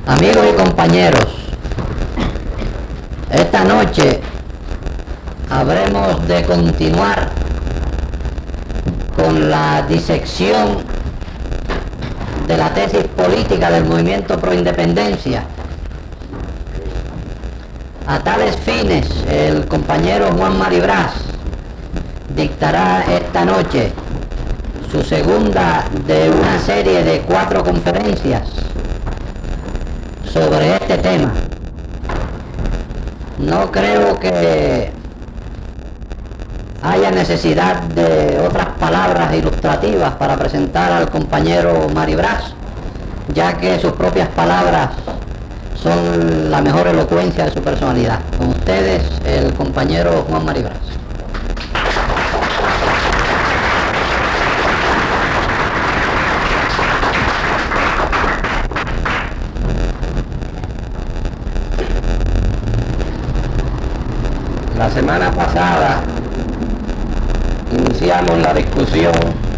Amigos y compañeros, esta noche habremos de continuar con la disección de la tesis política del movimiento pro independencia. A tales fines, el compañero Juan Maribraz dictará esta noche su segunda de una serie de 4 conferencias sobre este tema. No creo que haya necesidad de otras palabras ilustrativas para presentar al compañero Maribraz, ya que sus propias palabras son la mejor elocuencia de su personalidad. Con ustedes, el compañero Juan Maribraz. La semana pasada iniciamos la discusión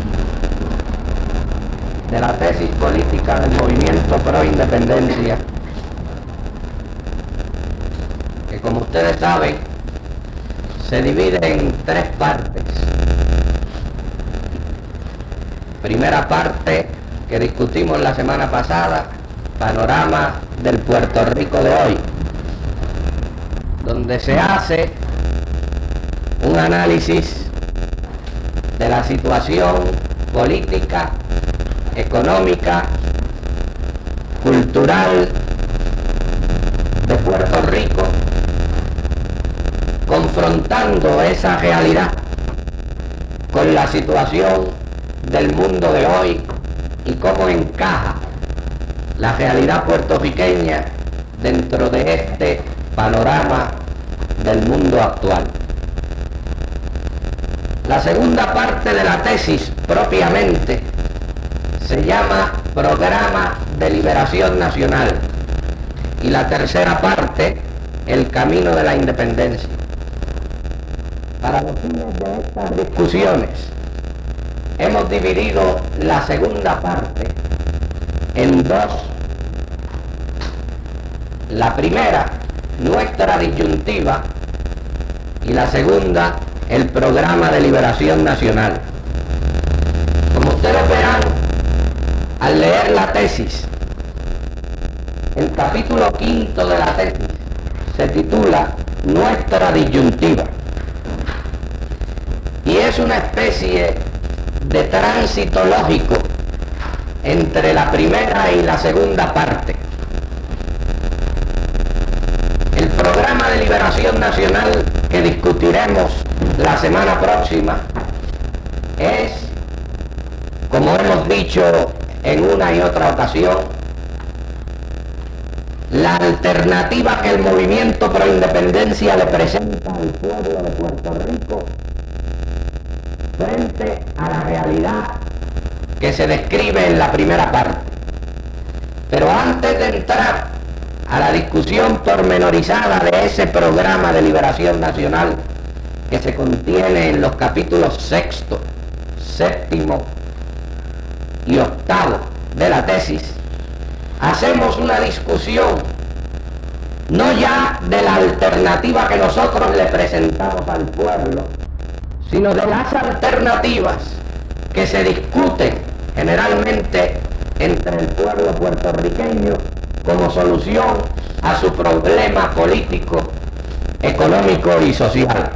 de la tesis política del movimiento pro independencia, que, como ustedes saben, se divide en 3 partes. Primera parte, que discutimos la semana pasada, panorama del Puerto Rico de hoy, donde se hace un análisis de la situación política, económica, cultural de Puerto Rico, confrontando esa realidad con la situación del mundo de hoy y cómo encaja la realidad puertorriqueña dentro de este panorama del mundo actual. La segunda parte de la tesis propiamente se llama Programa de Liberación Nacional, y la tercera parte, El Camino de la Independencia. Para los fines de estas discusiones hemos dividido la segunda parte en 2. La primera, nuestra disyuntiva, y la segunda, el Programa de Liberación Nacional. Como ustedes verán al leer la tesis, el capítulo 5 de la tesis se titula Nuestra disyuntiva, y es una especie de tránsito lógico entre la primera y la segunda parte. El Programa de Liberación Nacional que discutiremos la semana próxima es, como hemos dicho en una y otra ocasión, la alternativa que el movimiento pro independencia le presenta al pueblo de Puerto Rico frente a la realidad que se describe en la primera parte. Pero antes de entrar a la discusión pormenorizada de ese Programa de Liberación Nacional que se contiene en los capítulos 6, 7 y 8 de la tesis, hacemos una discusión no ya de la alternativa que nosotros le presentamos al pueblo, sino de las alternativas que se discuten generalmente entre el pueblo puertorriqueño como solución a su problema político, económico y social.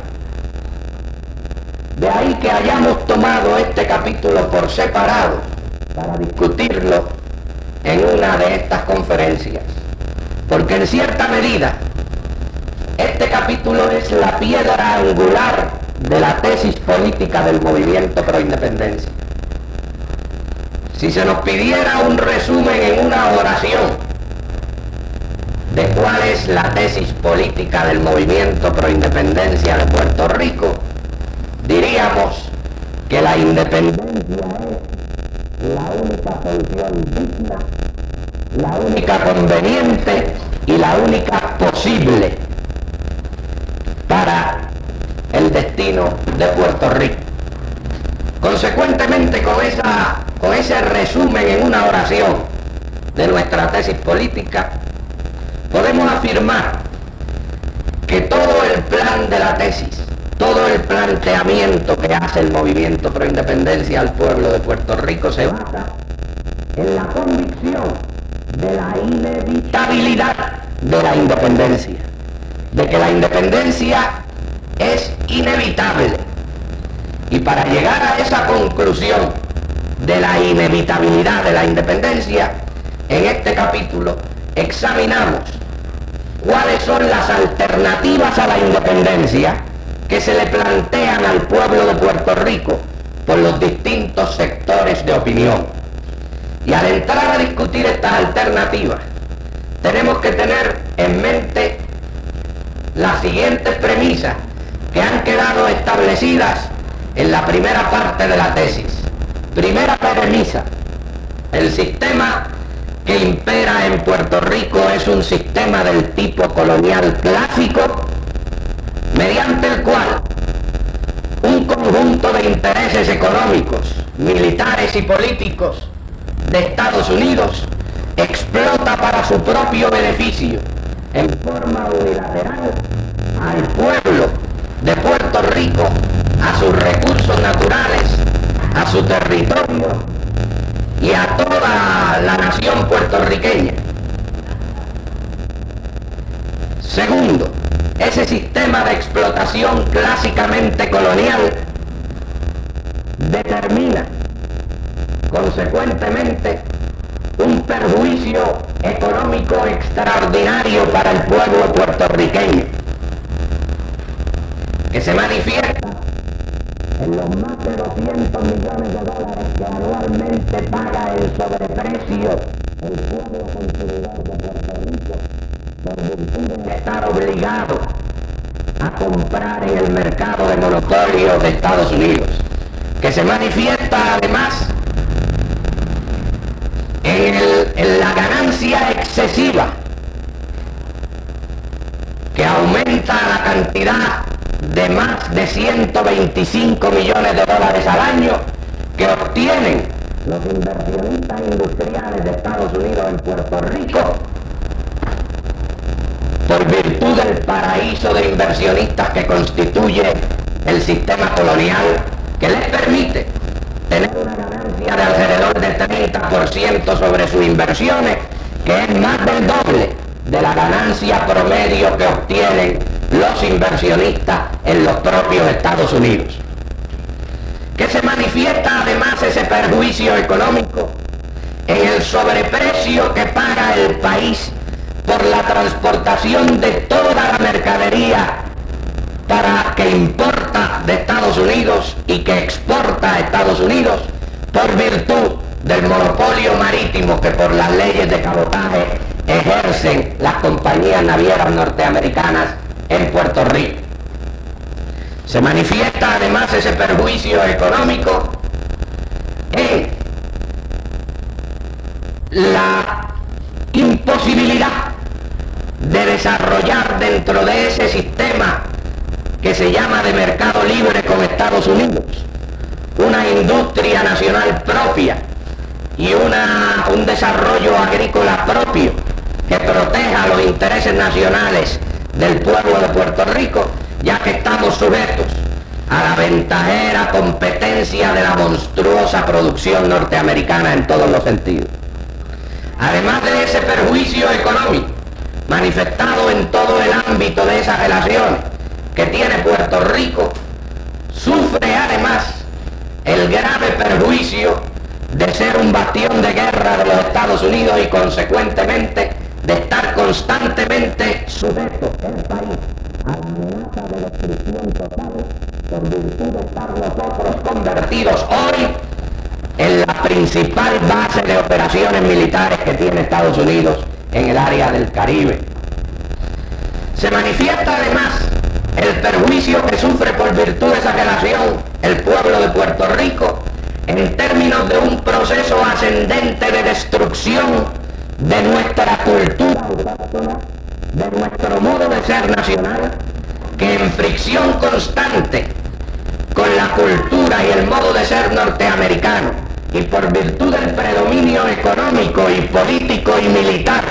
De ahí que hayamos tomado este capítulo por separado para discutirlo en una de estas conferencias, porque en cierta medida este capítulo es la piedra angular de la tesis política del movimiento pro independencia. Si se nos pidiera un resumen en una oración de cuál es la tesis política del movimiento pro independencia de Puerto Rico, diríamos que la independencia es la única solución digna, la única conveniente y la única posible para el destino de Puerto Rico. Consecuentemente, con ese resumen en una oración de nuestra tesis política, podemos afirmar que todo el plan de la tesis, todo el planteamiento que hace el movimiento pro independencia al pueblo de Puerto Rico se basa en la convicción de la inevitabilidad de la independencia, de que la independencia es inevitable. Y para llegar a esa conclusión de la inevitabilidad de la independencia, en este capítulo examinamos cuáles son las alternativas a la independencia que se le plantean al pueblo de Puerto Rico por los distintos sectores de opinión. Y al entrar a discutir estas alternativas, tenemos que tener en mente las siguientes premisas que han quedado establecidas en la primera parte de la tesis. Primera premisa: el sistema que impera en Puerto Rico es un sistema del tipo colonial clásico, mediante el cual un conjunto de intereses económicos, militares y políticos de Estados Unidos explota para su propio beneficio, en forma unilateral, al pueblo de Puerto Rico, a sus recursos naturales, a su territorio y a toda la nación puertorriqueña. Segundo, ese sistema de explotación clásicamente colonial determina consecuentemente un perjuicio económico extraordinario para el pueblo puertorriqueño, que se manifiesta en los más de 200 millones de dólares que anualmente paga el sobreprecio el pueblo consumidor de Puerto Rico por virtud de estar obligado a comprar en el mercado de monopolio de Estados Unidos, que se manifiesta además en la ganancia excesiva que aumenta la cantidad de más de 125 millones de dólares al año que obtienen los inversionistas industriales de Estados Unidos en Puerto Rico por virtud del paraíso de inversionistas que constituye el sistema colonial, que les permite tener una ganancia de alrededor del 30% sobre sus inversiones, que es más del doble de la ganancia promedio que obtienen los inversionistas en los propios Estados Unidos. Que se manifiesta además ese perjuicio económico en el sobreprecio que paga el país por la transportación de toda la mercadería que importa de Estados Unidos y que exporta a Estados Unidos, por virtud del monopolio marítimo que por las leyes de cabotaje ejercen las compañías navieras norteamericanas en Puerto Rico. Se manifiesta además ese perjuicio económico en la imposibilidad de desarrollar dentro de ese sistema que se llama de mercado libre con Estados Unidos una industria nacional propia y un desarrollo agrícola propio que proteja los intereses nacionales del pueblo de Puerto Rico, ya que estamos sujetos a la ventajera competencia de la monstruosa producción norteamericana en todos los sentidos. Además de ese perjuicio económico manifestado en todo el ámbito de esas relaciones que tiene Puerto Rico, sufre además el grave perjuicio de ser un bastión de guerra de los Estados Unidos y consecuentemente de estar constantemente sujeto el país a la amenaza de destrucción total por virtud de estar nosotros convertidos hoy en la principal base de operaciones militares que tiene Estados Unidos en el área del Caribe. Se manifiesta además el perjuicio que sufre por virtud de esa relación el pueblo de Puerto Rico en términos de un proceso ascendente de destrucción de nuestra cultura autóctona, de nuestro modo de ser nacional, que en fricción constante con la cultura y el modo de ser norteamericano y por virtud del predominio económico y político y militar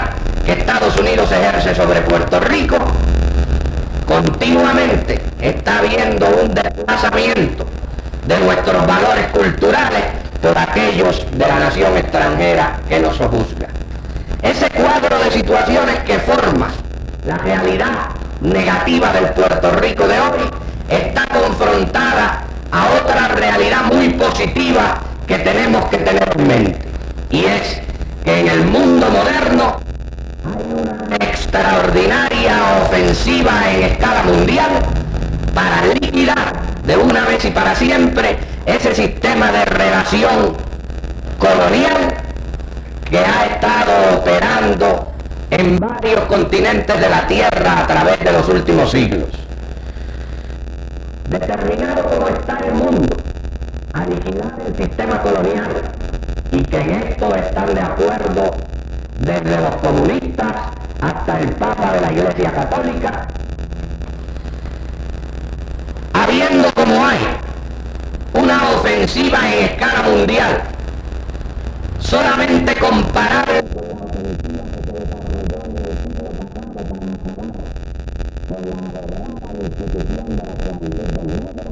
que Estados Unidos ejerce sobre Puerto Rico, continuamente está habiendo un desplazamiento de nuestros valores culturales por aquellos de la nación extranjera que nos sojuzga. Ese cuadro de situaciones que forma la realidad negativa del Puerto Rico de hoy está confrontada a otra realidad muy positiva que tenemos que tener en mente, y es que en el mundo moderno hay una extraordinaria ofensiva en escala mundial para liquidar de una vez y para siempre ese sistema de relación colonial que ha estado operando en varios continentes de la Tierra a través de los últimos siglos. Determinado como está el mundo a liquidar el sistema colonial, y que en esto están de acuerdo desde los comunistas hasta el Papa de la Iglesia Católica, habiendo como hay una ofensiva en escala mundial, solamente comparable con la ofensiva que se desarrolló en el siglo pasado para acabar con la verdadera institución de la esclavitud del negro,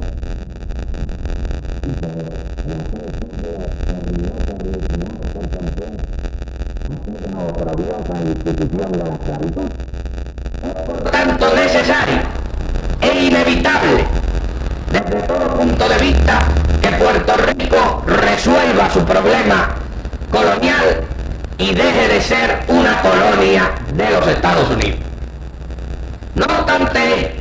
y que en aquel siglo terminó por liquidar por completo aquella oprobiosa institución de la esclavitud. Es por tanto necesario e inevitable desde todo punto de vista que Puerto Rico resuelva su problema colonial y deje de ser una colonia de los Estados Unidos. No obstante,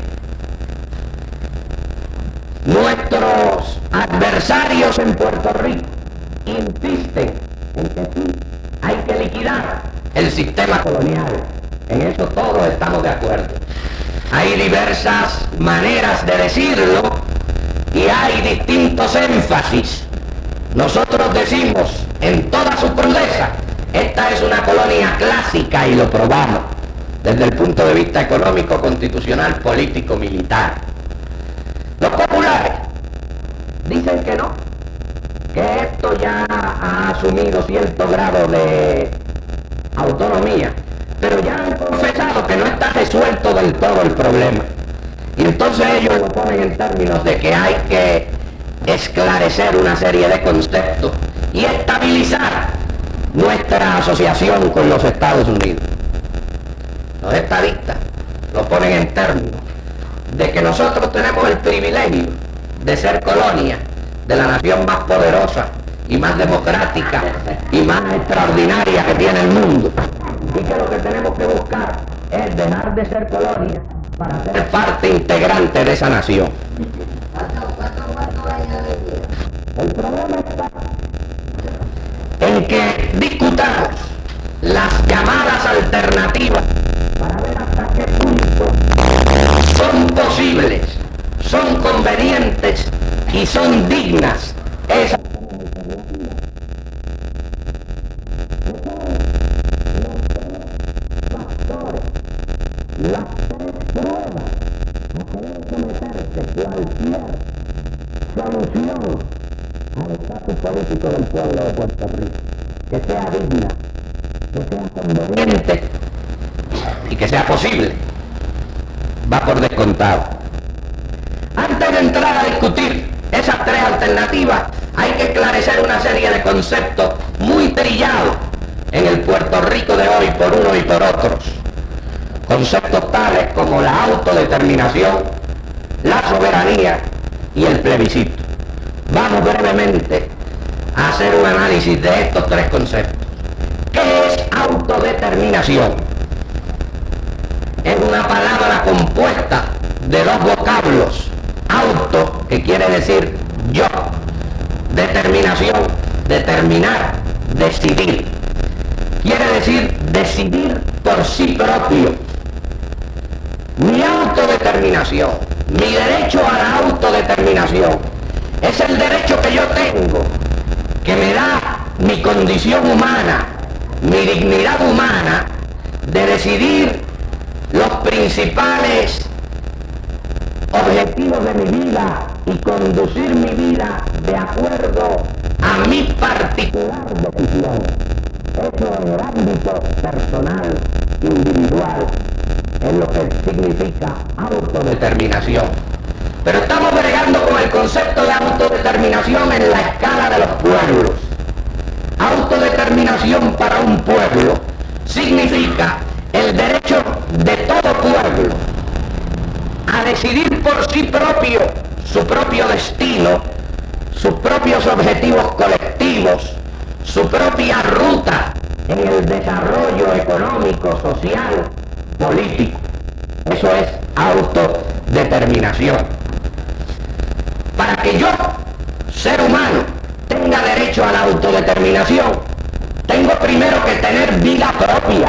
nuestros adversarios en Puerto Rico insisten en que sí hay que liquidar el sistema colonial. En eso todos estamos de acuerdo. Hay diversas maneras de decirlo y hay distintos énfasis. Nosotros decimos en toda su crudeza, esta es una colonia clásica, y lo probamos desde el punto de vista económico, constitucional, político, militar. Los populares dicen que no, que esto ya ha asumido cierto grado de autonomía, pero ya han confesado que no está resuelto del todo el problema. Y entonces ellos lo ponen en términos de que hay que esclarecer una serie de conceptos y estabilizar nuestra asociación con los Estados Unidos. Los estadistas lo ponen en términos de que nosotros tenemos el privilegio de ser colonia de la nación más poderosa y más democrática y más extraordinaria que tiene el mundo, y que lo que tenemos que buscar es dejar de ser colonia para ser parte integrante de esa nación. El problema está en que discutamos las llamadas alternativas para ver hasta qué punto son posibles, son convenientes y son dignas esas alternativas. Las tres pruebas a que debe someterse cualquier solución al estatus político del pueblo de Puerto Rico, que sea digna, que sea conveniente y que sea posible, va por descontado. Antes de entrar a discutir esas tres alternativas, hay que esclarecer una serie de conceptos muy trillados en el Puerto Rico de hoy por unos y por otros. Conceptos tales como la autodeterminación, la soberanía y el plebiscito. Vamos brevemente a hacer un análisis de estos tres conceptos. ¿Qué es autodeterminación? Es una palabra compuesta de dos vocablos. Auto, que quiere decir yo. Determinación, determinar, decidir. Quiere decir decidir por sí propio. Mi autodeterminación, mi derecho a la autodeterminación, es el derecho que yo tengo, que me da mi condición humana, mi dignidad humana, de decidir los principales objetivos de mi vida y conducir mi vida de acuerdo a mi particular decisión. Eso en el ámbito personal individual, es lo que significa autodeterminación. Pero estamos bregando con el concepto de autodeterminación en la escala de los pueblos. Autodeterminación para un pueblo significa el derecho de todo pueblo a decidir por sí propio su propio destino, sus propios objetivos colectivos, su propia ruta en el desarrollo económico, social, político. Eso es autodeterminación. Para que yo, ser humano, tenga derecho a la autodeterminación, tengo primero que tener vida propia.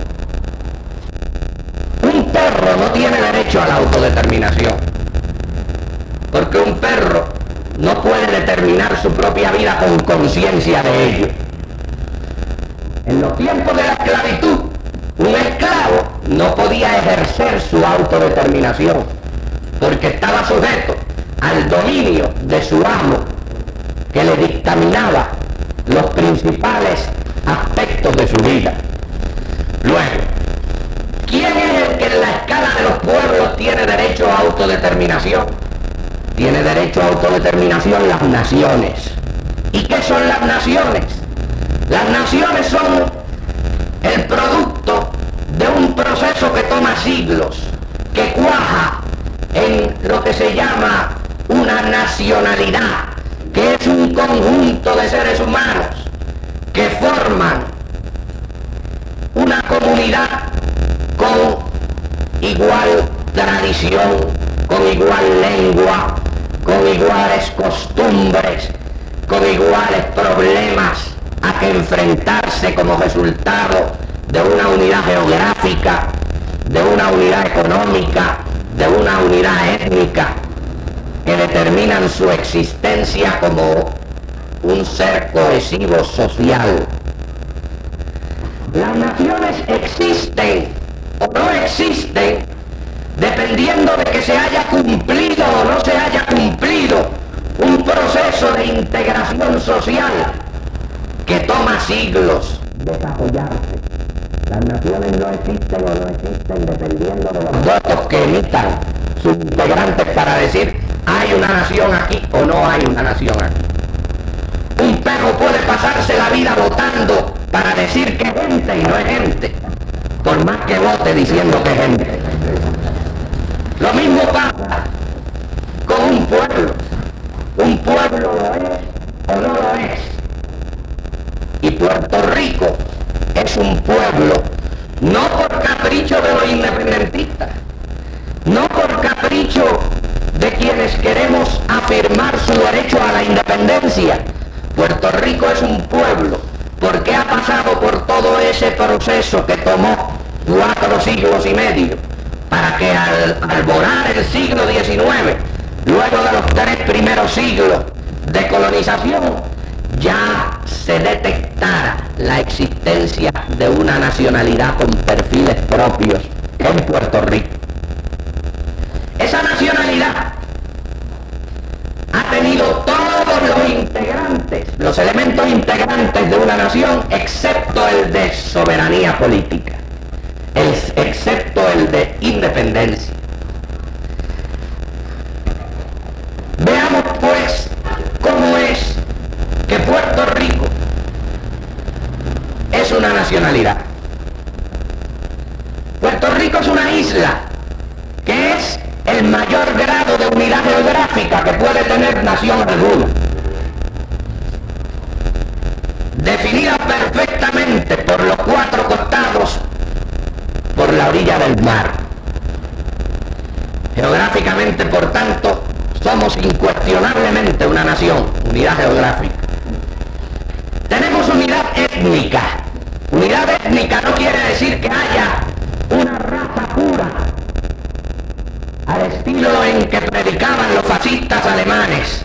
Un perro no tiene derecho a la autodeterminación, porque un perro no puede determinar su propia vida con conciencia de ello. En los tiempos de la esclavitud, un esclavo no podía ejercer su autodeterminación, porque estaba sujeto al dominio de su amo, que le dictaminaba los principales aspectos de su vida. Luego, ¿quién es el que en la escala de los pueblos tiene derecho a autodeterminación? Tiene derecho a autodeterminación las naciones. ¿Y qué son las naciones? Las naciones son el producto de un proceso que toma siglos, que cuaja en lo que se llama una nacionalidad, que es un conjunto de seres humanos que forman una comunidad con igual tradición, con igual lengua, con iguales costumbres, con iguales problemas a que enfrentarse como resultado de una unidad geográfica, de una unidad económica, de una unidad étnica, que determinan su existencia como un ser cohesivo social. Las naciones existen o no existen dependiendo de que se haya cumplido o no se haya cumplido un proceso de integración social que toma siglos desarrollarse. Las naciones no existen o no existen dependiendo de los votos que emitan sus integrantes para decir hay una nación aquí o no hay una nación aquí. Un perro puede pasarse la vida votando para decir que es gente y no es gente, por más que vote diciendo que es gente. Lo mismo pasa con un pueblo. Un pueblo lo es o no lo es. Y Puerto Rico es un pueblo no por capricho de los independentistas, no por capricho de quienes queremos afirmar su derecho a la independencia. Puerto Rico es un pueblo porque ha pasado por todo ese proceso que tomó 4 siglos y medio para que al alborar el siglo XIX, luego de los 3 primeros siglos de colonización, ya se detectara la existencia de una nacionalidad con perfiles propios en Puerto Rico. Esa nacionalidad ha tenido todos los integrantes, los elementos integrantes de una nación, excepto el de soberanía política, excepto el de independencia. Veamos pues cómo es que Puerto Rico es una nacionalidad. Puerto Rico es una isla que es el mayor grado de unidad geográfica que puede tener nación alguna, definida perfectamente por los 4 costados por la orilla del mar. Geográficamente, por tanto, somos incuestionablemente una nación, unidad geográfica. Tenemos unidad étnica. Unidad étnica no quiere decir que haya una raza pura, al estilo en que predicaban los fascistas alemanes.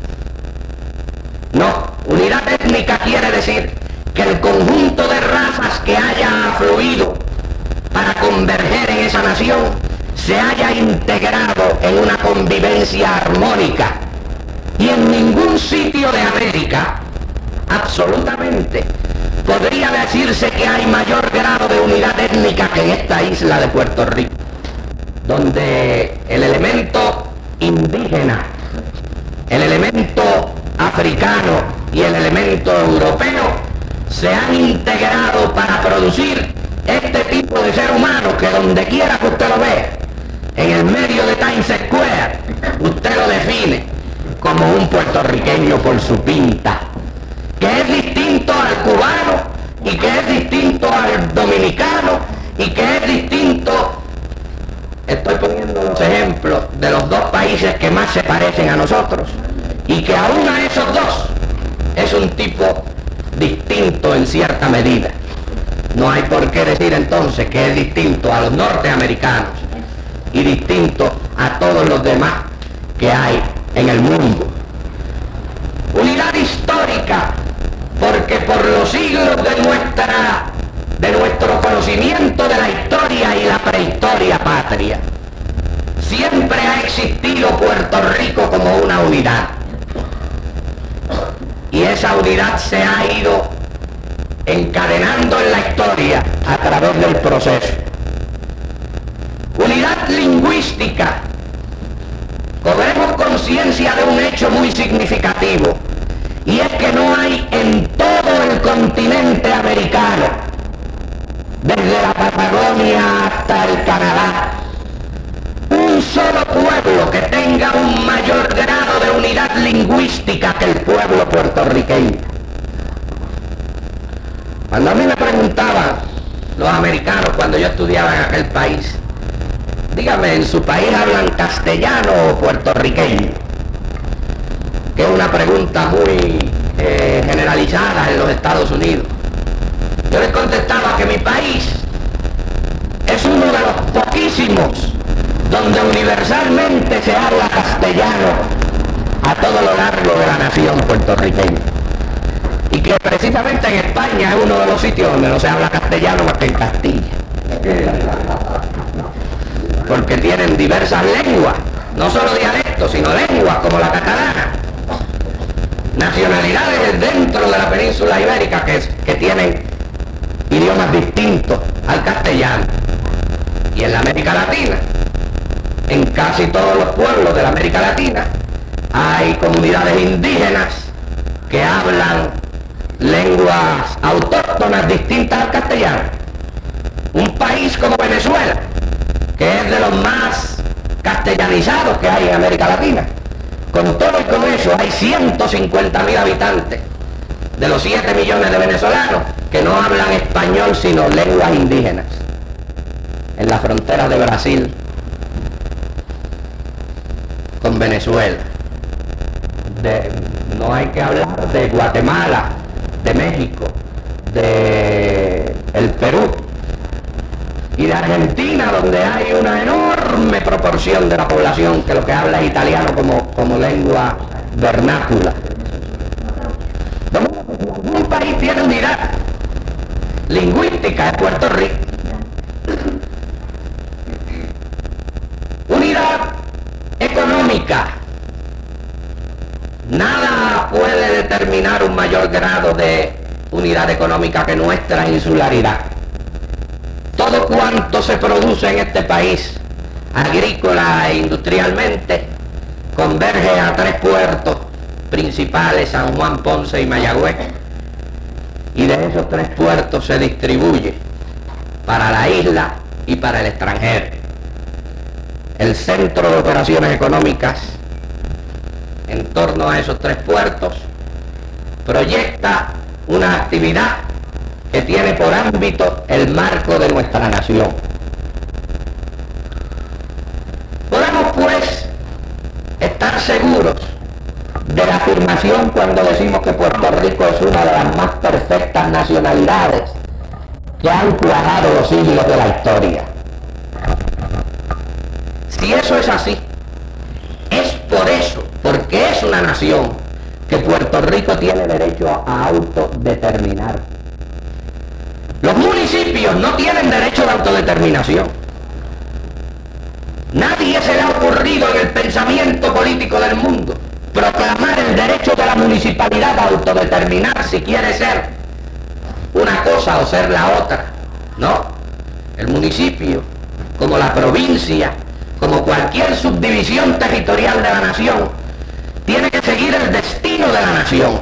No, unidad étnica quiere decir que el conjunto de razas que haya afluido para converger en esa nación se haya integrado en una convivencia armónica. Y en ningún sitio de América, absolutamente, podría decirse que hay mayor grado de unidad étnica que en esta isla de Puerto Rico, donde el elemento indígena, el elemento africano y el elemento europeo se han integrado para producir este tipo de ser humano que donde quiera que usted lo vea, en el medio de Times Square, usted lo define como un puertorriqueño por su pinta, que es distinto al cubano y que es distinto al dominicano y que es distinto, estoy poniendo los ejemplos de los dos países que más se parecen a nosotros, y que aún a esos dos es un tipo distinto en cierta medida. No hay por qué decir entonces que es distinto a los norteamericanos y distinto a todos los demás que hay en el mundo. Unidad histórica, porque por los siglos de nuestro conocimiento de la historia y la prehistoria patria, siempre ha existido Puerto Rico como una unidad. Y esa unidad se ha ido encadenando en la historia a través del proceso. Unidad lingüística. Cobremos conciencia de un hecho muy significativo, y es que no hay en todo el continente americano, desde la Patagonia hasta el Canadá, un solo pueblo que tenga un mayor grado de unidad lingüística que el pueblo puertorriqueño. Cuando a mí me preguntaban los americanos cuando yo estudiaba en aquel país, dígame, ¿en su país hablan castellano o puertorriqueño? Que es una pregunta muy generalizada en los Estados Unidos. Yo les contestaba que mi país es uno de los poquísimos donde universalmente se habla castellano a todo lo largo de la nación puertorriqueña. Y que precisamente en España es uno de los sitios donde no se habla castellano más que en Castilla. Porque tienen diversas lenguas, no solo dialectos, sino lenguas como la catalana. Nacionalidades dentro de la península ibérica que tienen idiomas distintos al castellano. Y en la América Latina, en casi todos los pueblos de la América Latina, hay comunidades indígenas que hablan lenguas autóctonas distintas al castellano. Un país como Venezuela, que es de los más castellanizados que hay en América Latina, con todo y con eso hay 150.000 habitantes de los 7 millones de venezolanos que no hablan español sino lenguas indígenas. En la frontera de Brasil con Venezuela, no hay que hablar de Guatemala, de México, de el Perú y de Argentina, donde hay una enorme proporción de la población que lo que habla es italiano como lengua vernácula. Un país tiene unidad lingüística, es Puerto Rico. Unidad económica. Nada puede determinar un mayor grado de unidad económica que nuestra insularidad. Todo cuanto se produce en este país, agrícola e industrialmente, converge a 3 puertos principales, San Juan, Ponce y Mayagüez, y de esos 3 puertos se distribuye para la isla y para el extranjero. El centro de operaciones económicas en torno a esos 3 puertos proyecta una actividad que tiene por ámbito el marco de nuestra nación. Podemos pues estar seguros de la afirmación cuando decimos que Puerto Rico es una de las más perfectas nacionalidades que han cuajado los siglos de la historia. Si eso es así, es por eso, porque es una nación, que Puerto Rico tiene derecho a autodeterminar. Los municipios no tienen derecho de autodeterminación. Nadie se le ha ocurrido en el pensamiento político del mundo proclamar el derecho de la municipalidad a autodeterminar si quiere ser una cosa o ser la otra. No, el municipio, como la provincia, como cualquier subdivisión territorial de la nación, tiene que seguir el destino de la nación.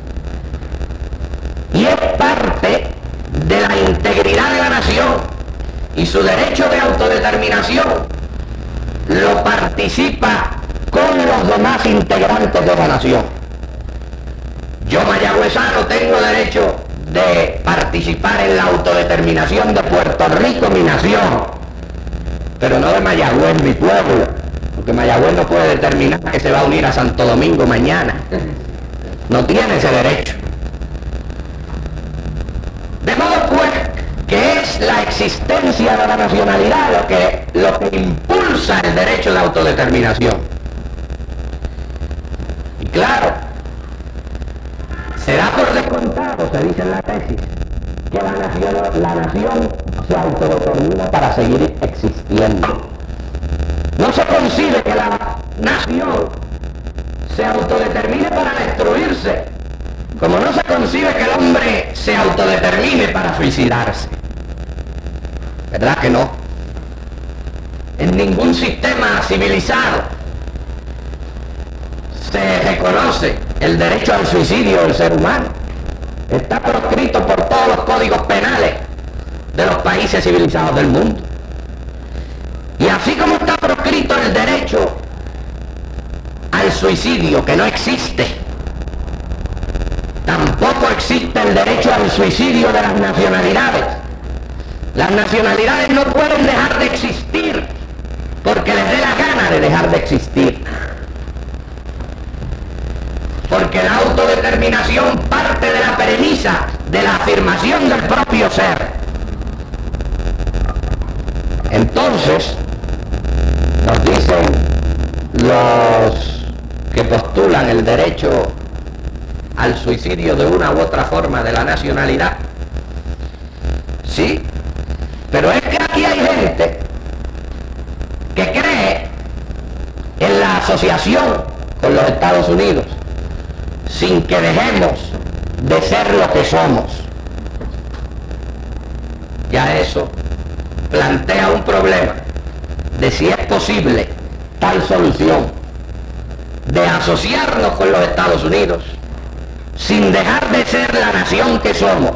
Y es parte de la integridad de la nación, y su derecho de autodeterminación lo participa con los demás integrantes de la nación. Yo, mayagüezano, tengo derecho de participar en la autodeterminación de Puerto Rico, mi nación, pero no de Mayagüez, mi pueblo, porque Mayagüez no puede determinar que se va a unir a Santo Domingo mañana. No tiene ese derecho. De modo pues que es la existencia de la nacionalidad lo que impulsa el derecho de autodeterminación. Y claro, se da por descontado, se dice en la tesis, que la nación se autodetermina para seguir existiendo. No se concibe que la nación se autodetermine para destruirse, como no se concibe que el hombre se autodetermine para suicidarse. ¿Verdad que no? En ningún sistema civilizado se reconoce el derecho al suicidio del ser humano. Está proscrito por todos los códigos penales de los países civilizados del mundo. Y así como está proscrito el derecho al suicidio, que no existe, tampoco existe el derecho al suicidio de las nacionalidades. Las nacionalidades no pueden dejar de existir porque les dé la gana de dejar de existir. Porque la autodeterminación parte de la premisa de la afirmación del propio ser. Entonces, nos dicen los que postulan el derecho al suicidio de una u otra forma de la nacionalidad, sí, pero es que aquí hay gente que cree en la asociación con los Estados Unidos sin que dejemos de ser lo que somos. Ya eso plantea un problema de si es posible tal solución de asociarnos con los Estados Unidos sin dejar de ser la nación que somos.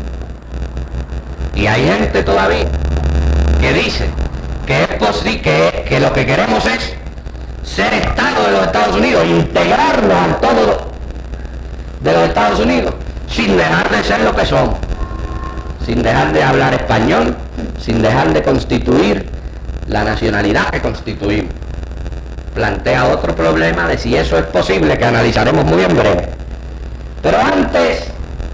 Y hay gente todavía que dice que es posible, que lo que queremos es ser Estado de los Estados Unidos, integrarnos al todo de los Estados Unidos, sin dejar de ser lo que somos, sin dejar de hablar español, sin dejar de constituir la nacionalidad que constituimos. Plantea otro problema de si eso es posible, que analizaremos muy en breve. Pero antes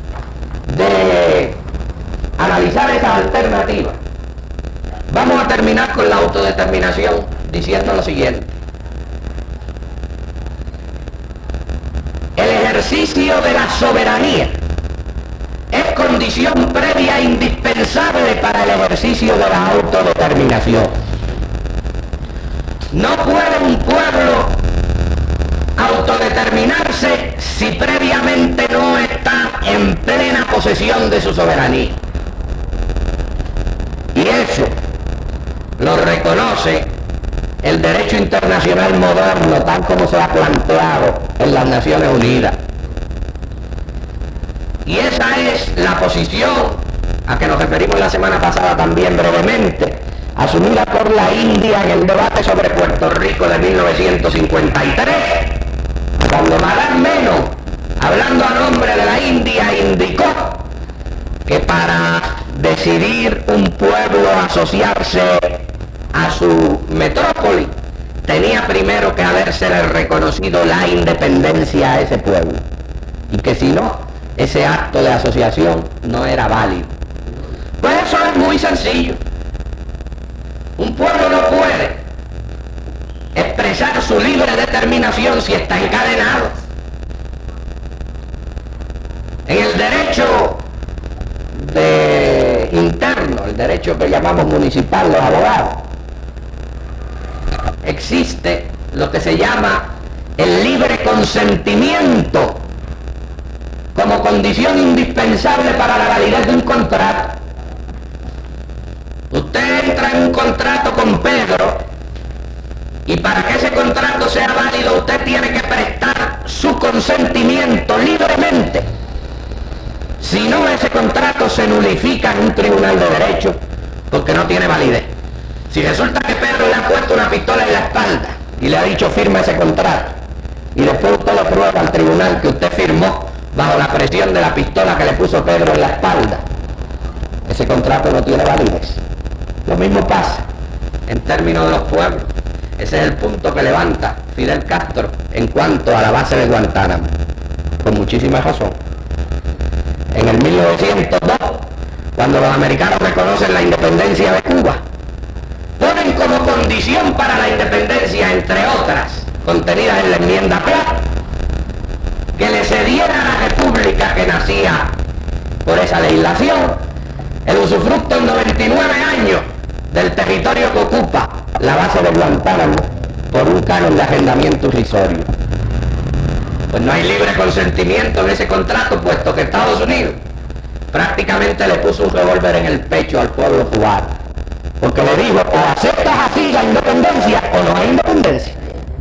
de analizar esas alternativas, vamos a terminar con la autodeterminación diciendo lo siguiente. El ejercicio de la soberanía es condición previa e indispensable para el ejercicio de la autodeterminación. No puede un pueblo autodeterminarse si previamente no está en plena posesión de su soberanía. Y eso lo reconoce el derecho internacional moderno, tal como se ha planteado en las Naciones Unidas. Y esa es la posición a que nos referimos la semana pasada también brevemente, asumida por la India en el debate sobre Puerto Rico de 1953, cuando Madan Meno, hablando a nombre de la India, indicó que para decidir un pueblo asociarse a su metrópoli, tenía primero que habérsele reconocido la independencia a ese pueblo, y que si no, ese acto de asociación no era válido. Pues eso es muy sencillo. Un pueblo no puede expresar su libre determinación si está encadenado. En el derecho interno, el derecho que llamamos municipal, los abogados, existe lo que se llama el libre consentimiento como condición indispensable para la validez de un contrato. Usted entra en un contrato con Pedro y para que ese contrato sea válido usted tiene que prestar su consentimiento libremente. Si no, ese contrato se nulifica en un tribunal de derecho porque no tiene validez. Si resulta que Pedro le ha puesto una pistola en la espalda y le ha dicho firma ese contrato y después usted lo prueba al tribunal que usted firmó bajo la presión de la pistola que le puso Pedro en la espalda, ese contrato no tiene validez. Lo mismo pasa en términos de los pueblos. Ese es el punto que levanta Fidel Castro en cuanto a la base de Guantánamo, con muchísima razón. En el 1902, cuando los americanos reconocen la independencia de Cuba, ponen como condición para la independencia, entre otras, contenidas en la enmienda Platt, que le cediera a la república que nacía por esa legislación el usufructo en 99 años del territorio que ocupa la base de Guantánamo por un canon de arrendamiento irrisorio. Pues no hay libre consentimiento en ese contrato, puesto que Estados Unidos prácticamente le puso un revólver en el pecho al pueblo cubano, porque le dijo: o aceptas así la independencia o no hay independencia.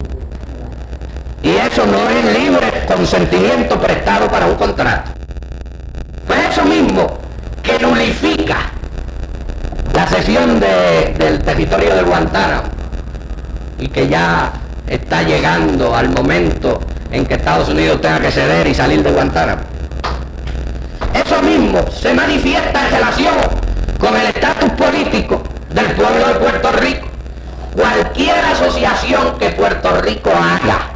Y eso no es libre consentimiento prestado para un contrato. Pues eso mismo que nulifica la cesión del territorio de Guantánamo y que ya está llegando al momento en que Estados Unidos tenga que ceder y salir de Guantánamo. Eso mismo se manifiesta en relación con el estatus político del pueblo de Puerto Rico. Cualquier asociación que Puerto Rico haga,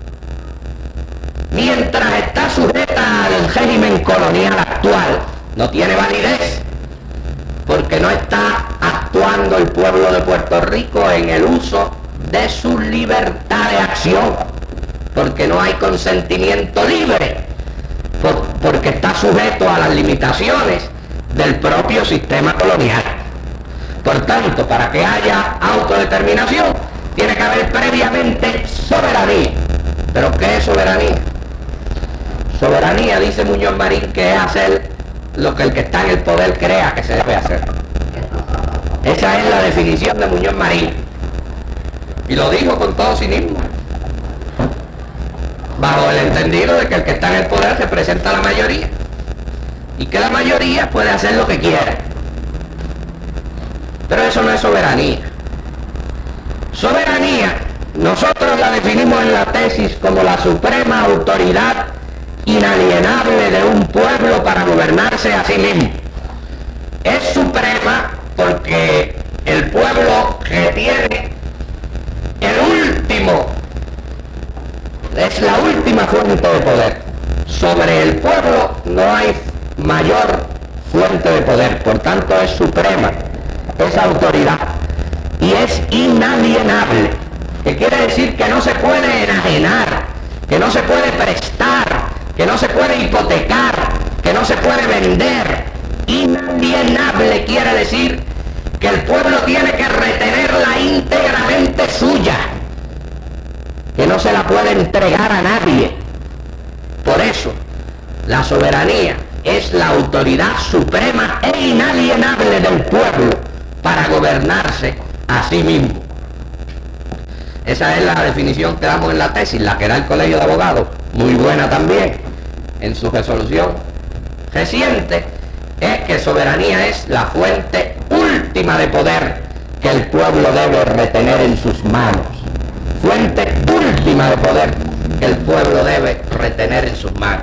mientras está sujeta al régimen colonial actual, no tiene validez, porque no está actuando el pueblo de Puerto Rico en el uso de su libertad de acción, porque no hay consentimiento libre, porque está sujeto a las limitaciones del propio sistema colonial. Por tanto, para que haya autodeterminación, tiene que haber previamente soberanía. ¿Pero qué es soberanía? Soberanía, dice Muñoz Marín, que es hacer lo que el que está en el poder crea que se debe hacer. Esa es la definición de Muñoz Marín. Y lo dijo con todo cinismo, bajo el entendido de que el que está en el poder representa a la mayoría y que la mayoría puede hacer lo que quiera. Pero eso no es soberanía. Soberanía, nosotros la definimos en la tesis como la suprema autoridad inalienable de un pueblo para gobernarse a sí mismo. Es suprema porque el pueblo retiene es la última fuente de poder. Sobre el pueblo no hay mayor fuente de poder, por tanto es suprema esa autoridad y es inalienable, que quiere decir que no se puede enajenar, que no se puede prestar, que no se puede hipotecar, que no se puede vender. Inalienable quiere decir que el pueblo tiene que retenerla íntegramente suya, que no se la puede entregar a nadie. Por eso, la soberanía es la autoridad suprema e inalienable del pueblo para gobernarse a sí mismo. Esa es la definición que damos en la tesis, la que da el Colegio de Abogados, muy buena también, en su resolución reciente, es que soberanía es la fuente última de poder que el pueblo debe retener en sus manos. Fuente última de poder que el pueblo debe retener en sus manos.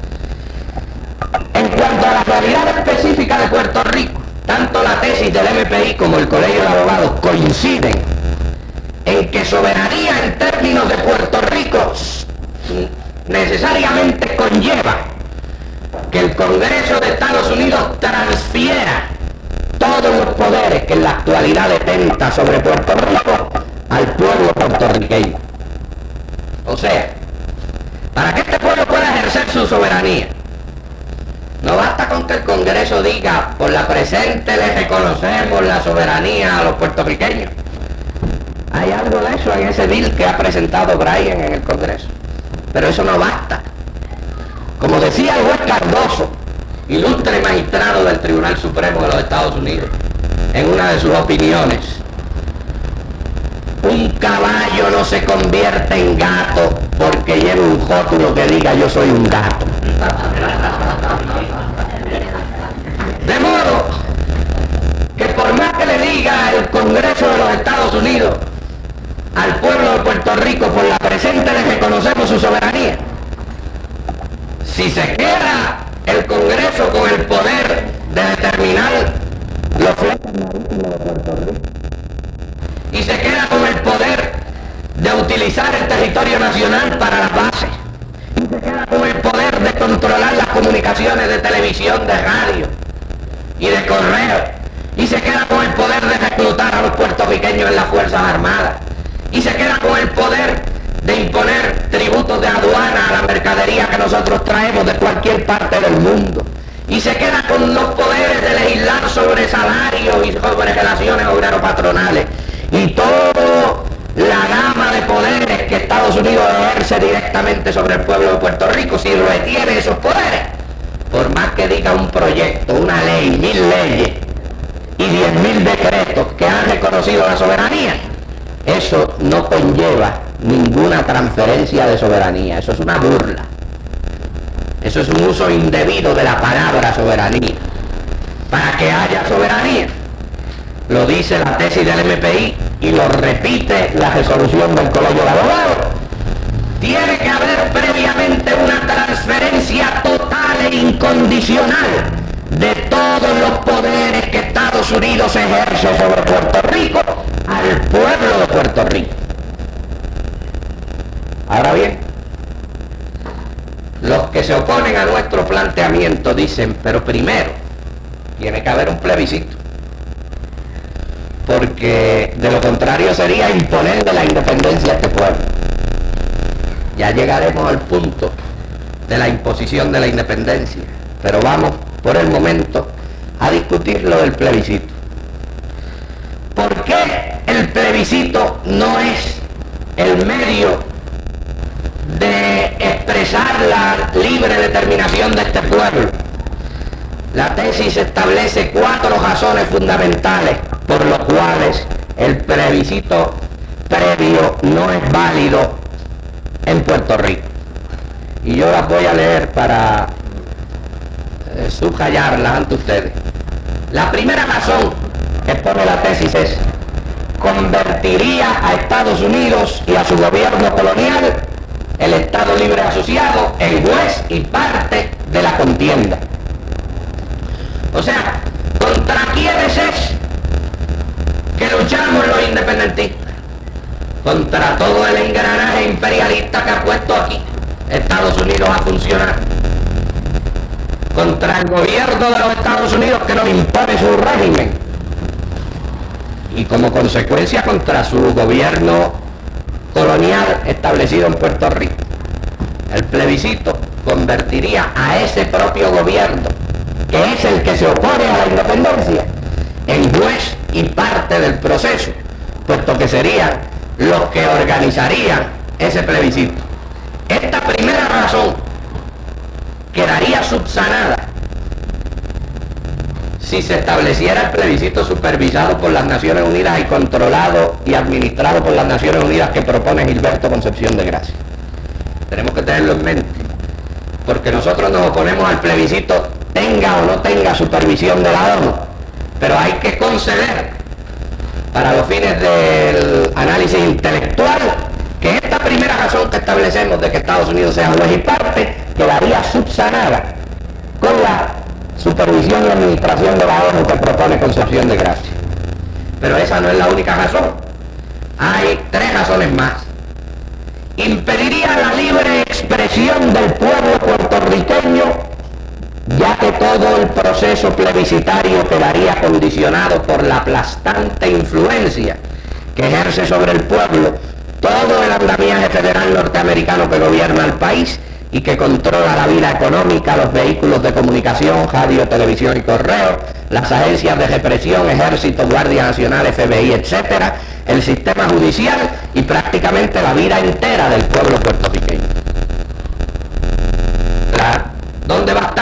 En cuanto a la realidad específica de Puerto Rico, tanto la tesis del MPI como el Colegio de Abogados coinciden en que soberanía en términos de Puerto Rico necesariamente conlleva que el Congreso de Estados Unidos transfiera todos los poderes que en la actualidad detenta sobre Puerto Rico al pueblo puertorriqueño. O sea, para que este pueblo pueda ejercer su soberanía, no basta con que el Congreso diga: por la presente le reconocemos la soberanía a los puertorriqueños. Hay algo de eso en ese bill que ha presentado Bryan en el Congreso, pero eso no basta. Como decía el juez Cardoso, ilustre magistrado del Tribunal Supremo de los Estados Unidos, en una de sus opiniones, un caballo no se convierte en gato porque lleve un rótulo que diga yo soy un gato. De modo que por más que le diga el Congreso de los Estados Unidos al pueblo de Puerto Rico por la presente le reconocemos su soberanía, si se queda el Congreso con el poder de determinar los flecos marítimos de Puerto Rico y se queda con el poder de utilizar el territorio nacional para las bases y se queda con el poder de controlar las comunicaciones de televisión, de radio y de correo y se queda con el poder de reclutar a los puertorriqueños en las Fuerzas Armadas y se queda con el poder de imponer tributos de aduana a la mercadería que nosotros traemos de cualquier parte del mundo y se queda con los poderes de legislar sobre salarios y sobre relaciones obrero-patronales y toda la gama de poderes que Estados Unidos ejerce directamente sobre el pueblo de Puerto Rico. Si retiene esos poderes, por más que diga un proyecto, una ley, 1000 leyes y 10.000 decretos que han reconocido la soberanía, eso no conlleva ninguna transferencia de soberanía. Eso es una burla. Eso es un uso indebido de la palabra soberanía. Para que haya soberanía, lo dice la tesis del MPI y lo repite la resolución del Colegio de Abogados, tiene que haber previamente una transferencia total e incondicional de todos los poderes que Estados Unidos ejerce sobre Puerto Rico al pueblo de Puerto Rico. Ahora bien, los que se oponen a nuestro planteamiento dicen, pero primero tiene que haber un plebiscito, porque de lo contrario sería imponerle la independencia a este pueblo. Ya llegaremos al punto de la imposición de la independencia, pero vamos por el momento a discutir lo del plebiscito. ¿Por qué el plebiscito no es el medio de expresar la libre determinación de este pueblo? La tesis establece 4 razones fundamentales por las cuales el plebiscito previo no es válido en Puerto Rico. Y yo las voy a leer para subrayarlas ante ustedes. La primera razón que pone la tesis es: convertiría a Estados Unidos y a su gobierno colonial, el Estado Libre Asociado, en juez y parte de la contienda. O sea, ¿contra quiénes es que luchamos los independentistas? Contra todo el engranaje imperialista que ha puesto aquí Estados Unidos a funcionar. Contra el gobierno de los Estados Unidos que nos impone su régimen. Y como consecuencia contra su gobierno colonial establecido en Puerto Rico. El plebiscito convertiría a ese propio gobierno, que es el que se opone a la independencia, en juez y parte del proceso, puesto que serían los que organizarían ese plebiscito. Esta primera razón quedaría subsanada si se estableciera el plebiscito supervisado por las Naciones Unidas y controlado y administrado por las Naciones Unidas que propone Gilberto Concepción de Gracia. Tenemos que tenerlo en mente, porque nosotros nos oponemos al plebiscito tenga o no tenga supervisión de la ONU, pero hay que conceder, para los fines del análisis intelectual, que esta primera razón que establecemos de que Estados Unidos sea juez y parte quedaría subsanada con la supervisión y administración de la ONU que propone Concepción de Gracia. Pero esa no es la única razón. Hay 3 razones más. Impediría la libre expresión del pueblo puertorriqueño, ya que todo el proceso plebiscitario quedaría condicionado por la aplastante influencia que ejerce sobre el pueblo todo el andamiaje federal norteamericano que gobierna el país y que controla la vida económica, los vehículos de comunicación, radio, televisión y correo, las agencias de represión, ejército, Guardia Nacional, FBI, etcétera, el sistema judicial y prácticamente la vida entera del pueblo puertorriqueño.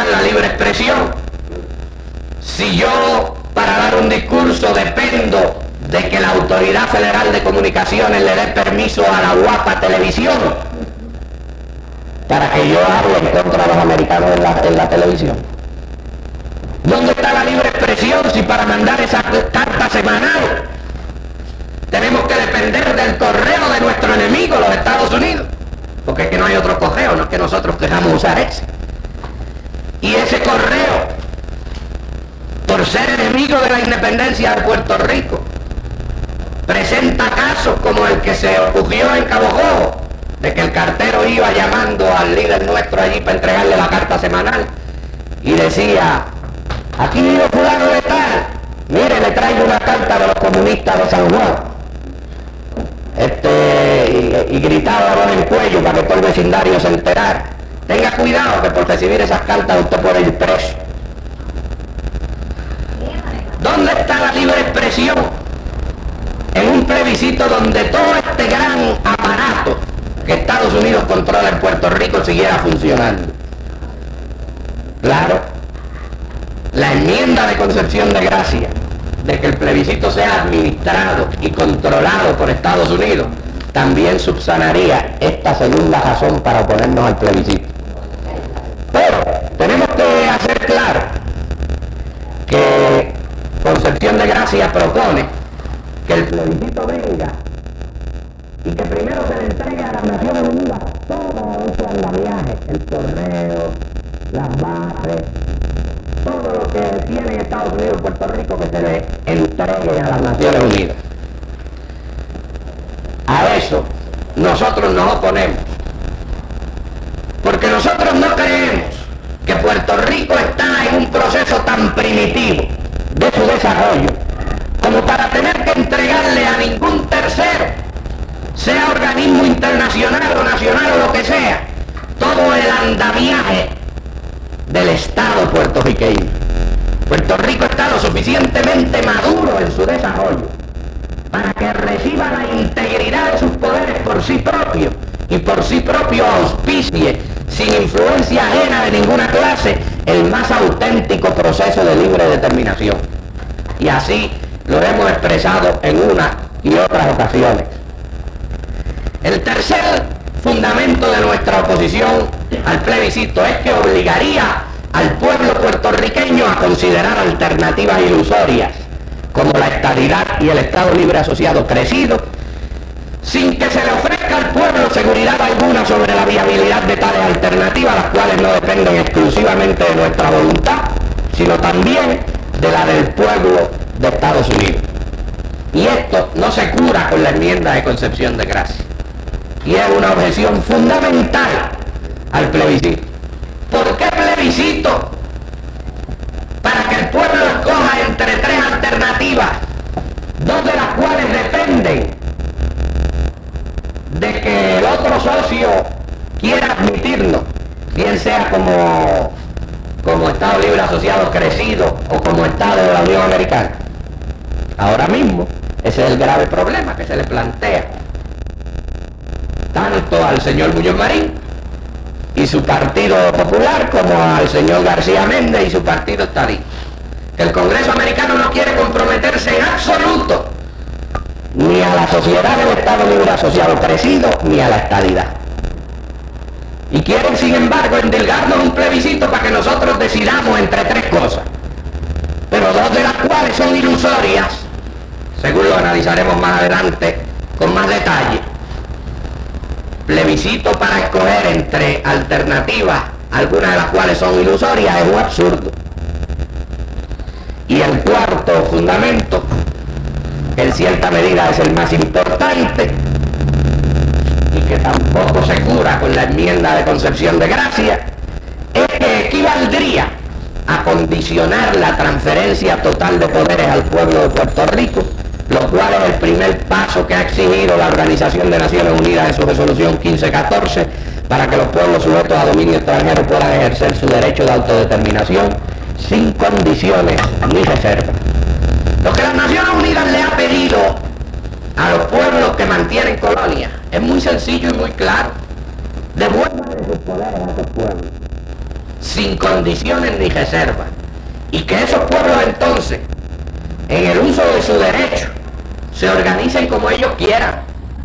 con la libre expresión? Si yo, para dar un discurso, dependo de que la Autoridad Federal de Comunicaciones le dé permiso a la guapa televisión para que yo hable en contra de los americanos en la televisión. ¿Dónde está la libre expresión si para mandar esa carta semanal tenemos que depender del correo de nuestro enemigo, los Estados Unidos? Porque es que no hay otro correo, no es que nosotros queramos usar ese. Y ese correo, por ser enemigo de la independencia de Puerto Rico, presenta casos como el que se ocurrió en Cabo Rojo, de que el cartero iba llamando al líder nuestro allí para entregarle la carta semanal y decía: aquí vive fulano de tal, mire, le traigo una carta de los comunistas de San Juan. Y gritaba con el cuello para que todo el vecindario se enterara. Tenga cuidado que por recibir esas cartas usted puede ir preso. ¿Dónde está la libre expresión? En un plebiscito donde todo este gran aparato que Estados Unidos controla en Puerto Rico siguiera funcionando. Claro, la enmienda de Concepción de Gracia de que el plebiscito sea administrado y controlado por Estados Unidos también subsanaría esta segunda razón para oponernos al plebiscito. Pero tenemos que hacer claro que Concepción de Gracia propone que el plebiscito venga y que primero se le entregue a las Naciones Unidas todo ese andamiaje, el correo, las bases, todo lo que tiene Estados Unidos y Puerto Rico, que se le entregue a las Naciones Unidas. A eso nosotros nos oponemos, porque nosotros no creemos que Puerto Rico está en un proceso tan primitivo de su desarrollo como para tener que entregarle a ningún tercero, sea organismo internacional o nacional o lo que sea, todo el andamiaje del Estado puertorriqueño. Puerto Rico está lo suficientemente maduro en su desarrollo para que reciba la integridad de sus poderes por sí propio y por sí propio auspicie, sin influencia ajena de ninguna clase, el más auténtico proceso de libre determinación. Y así lo hemos expresado en una y otras ocasiones. El tercer fundamento de nuestra oposición al plebiscito es que obligaría al pueblo puertorriqueño a considerar alternativas ilusorias como la estadidad y el Estado Libre Asociado crecido, sin que se le ofrezca al pueblo seguridad alguna sobre la viabilidad de tales alternativas, las cuales no dependen exclusivamente de nuestra voluntad, sino también de la del pueblo de Estados Unidos. Y esto no se cura con la enmienda de Concepción de Gracia. Y es una objeción fundamental al plebiscito. ¿Por qué plebiscito? Para que el pueblo escoja entre tres alternativas, dos de las cuales dependen de que el otro socio quiera admitirnos, bien sea como Estado Libre Asociado crecido o como Estado de la Unión Americana. Ahora mismo, ese es el grave problema que se le plantea tanto al señor Muñoz Marín y su Partido Popular como al señor García Méndez y su Partido Estadista. El Congreso americano no quiere comprometerse en absoluto ni a la sociedad del Estado Libre Asociado crecido ni a la estadidad. Y quieren, sin embargo, endilgarnos un plebiscito para que nosotros decidamos entre tres cosas, pero dos de las cuales son ilusorias, según lo analizaremos más adelante con más detalle. Plebiscito para escoger entre alternativas, algunas de las cuales son ilusorias, es un absurdo. Y el cuarto fundamento, que en cierta medida es el más importante y que tampoco se cura con la enmienda de Concepción de Gracia, es que equivaldría a condicionar la transferencia total de poderes al pueblo de Puerto Rico, lo cual es el primer paso que ha exigido la Organización de Naciones Unidas en su resolución 1514 para que los pueblos sujetos a dominio extranjero puedan ejercer su derecho de autodeterminación sin condiciones ni reservas. Lo que las Naciones Unidas le ha pedido a los pueblos que mantienen colonias es muy sencillo y muy claro: devuelvan sus poderes a esos pueblos. sin condiciones ni reservas, y que esos pueblos entonces, en el uso de su derecho, se organicen como ellos quieran.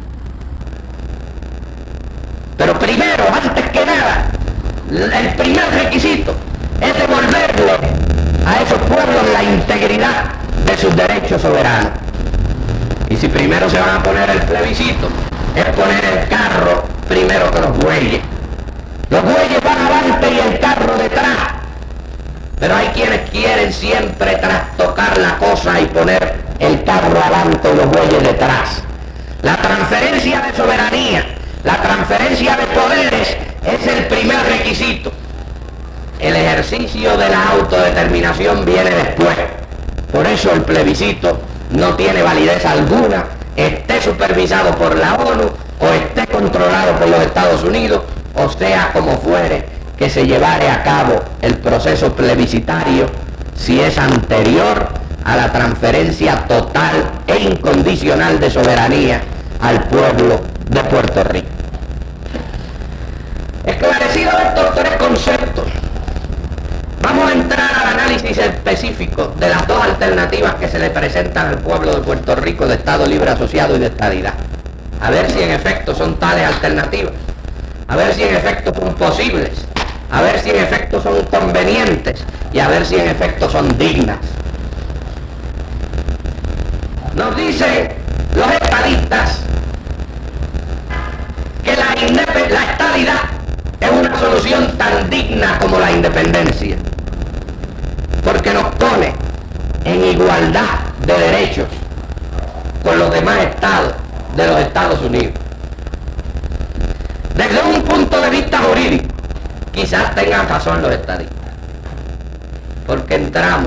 Pero primero, antes que nada, el primer requisito es devolverle a esos pueblos la integridad de sus derechos soberanos. Y si primero se van a poner el plebiscito, es poner el carro primero que los bueyes. Los bueyes van adelante y el carro detrás. Pero hay quienes quieren siempre trastocar la cosa y poner el carro adelante y los bueyes detrás. La transferencia de soberanía, la transferencia de poderes es el primer requisito. El ejercicio de la autodeterminación viene después. Por eso el plebiscito no tiene validez alguna, esté supervisado por la ONU o esté controlado por los Estados Unidos, o sea como fuere que se llevare a cabo el proceso plebiscitario, si es anterior a la transferencia total e incondicional de soberanía al pueblo de Puerto Rico. Esclarecidos estos tres conceptos, vamos a entrar al análisis específico de las dos alternativas que se le presentan al pueblo de Puerto Rico de Estado Libre Asociado y de estadidad. A ver si en efecto son tales alternativas, a ver si en efecto son posibles, a ver si en efecto son convenientes y a ver si en efecto son dignas. Nos dicen los estadistas que la estadidad es una solución tan digna como la independencia, porque nos pone en igualdad de derechos con los demás estados de los Estados Unidos. Desde un punto de vista jurídico, quizás tengan razón los estadistas, porque entramos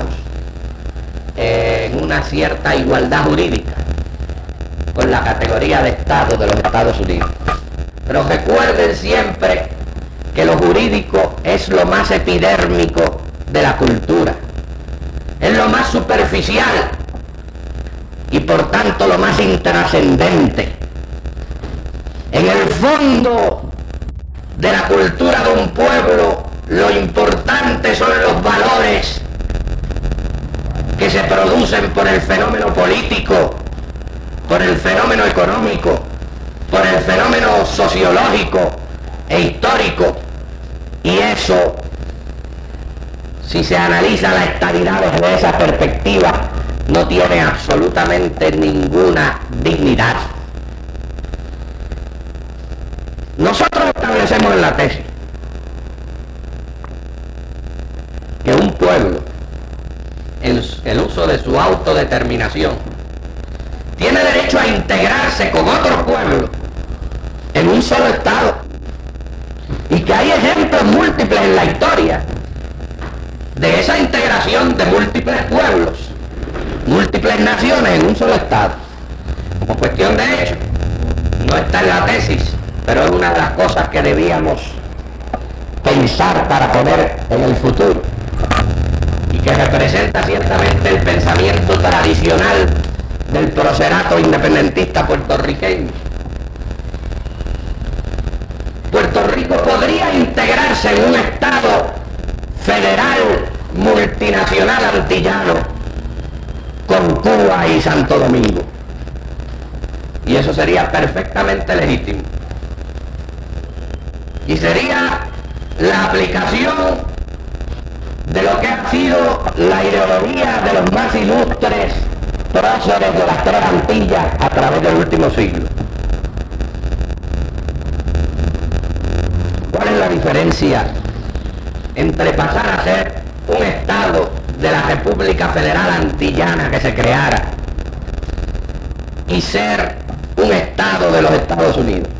en una cierta igualdad jurídica con la categoría de Estado de los Estados Unidos. Pero recuerden siempre que lo jurídico es lo más epidérmico de la cultura, es lo más superficial y por tanto lo más intrascendente. En el fondo de la cultura de un pueblo, lo importante son los valores que se producen por el fenómeno político, por el fenómeno económico, por el fenómeno sociológico e histórico. Y eso, si se analiza la estadidad desde esa perspectiva, no tiene absolutamente ninguna dignidad. Nosotros establecemos en la tesis que un pueblo, en el uso de su autodeterminación, tiene derecho a integrarse con otros pueblos en un solo estado, y que hay ejemplos múltiples en la historia de esa integración de múltiples pueblos, múltiples naciones en un solo estado. Como cuestión de hecho, no está en la tesis, pero es una de las cosas que debíamos pensar para poner en el futuro, y que representa ciertamente el pensamiento tradicional del procerato independentista puertorriqueño. Puerto Rico podría integrarse en un estado federal multinacional antillano con Cuba y Santo Domingo, y eso sería perfectamente legítimo, y sería la aplicación de lo que ha sido la ideología de los más ilustres próceres de las tres Antillas a través del último siglo. ¿Cuál es la diferencia entre pasar a ser un estado de la República Federal Antillana que se creara y ser un estado de los Estados Unidos?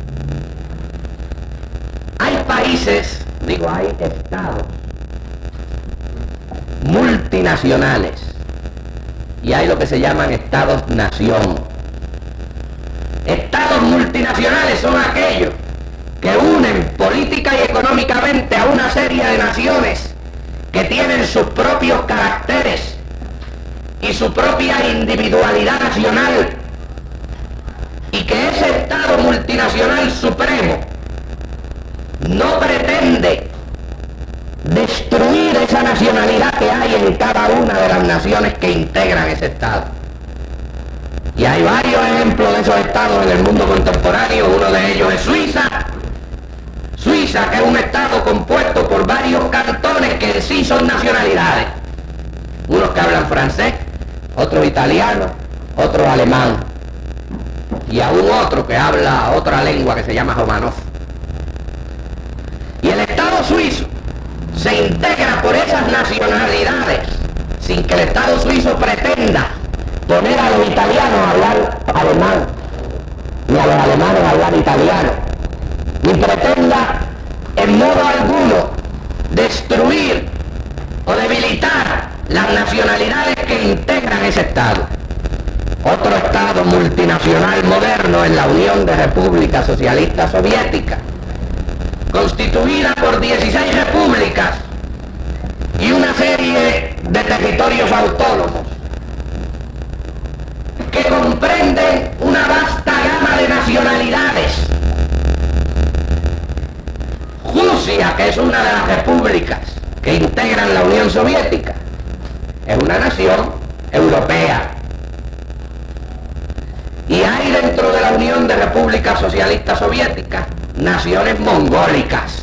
Hay países, hay estados multinacionales y hay lo que se llaman estados-nación. Estados multinacionales son aquellos que unen política y económicamente a una serie de naciones que tienen sus propios caracteres y su propia individualidad nacional, y que ese Estado multinacional supremo no pretende destruir esa nacionalidad que hay en cada una de las naciones que integran ese Estado. Y hay varios ejemplos de esos estados en el mundo contemporáneo. Uno de ellos es Suiza. Suiza, que es un estado compuesto por varios cantones que en sí son nacionalidades. Unos que hablan francés, otros italiano, otros alemán. Y aún otro que habla otra lengua que se llama Romanov. Y el Estado suizo se integra por esas nacionalidades sin que el Estado suizo pretenda poner a los italianos a hablar alemán, ni a los alemanes a hablar italiano, ni pretenda en modo alguno destruir o debilitar las nacionalidades que integran ese Estado. Otro Estado multinacional moderno es la Unión de Repúblicas Socialistas Soviéticas, constituida por 16 repúblicas y una serie de territorios autónomos que comprenden una vasta gama de nacionalidades. Rusia, que es una de las repúblicas que integran la Unión Soviética, es una nación europea. Y hay dentro de la Unión de Repúblicas Socialistas Soviéticas naciones mongólicas,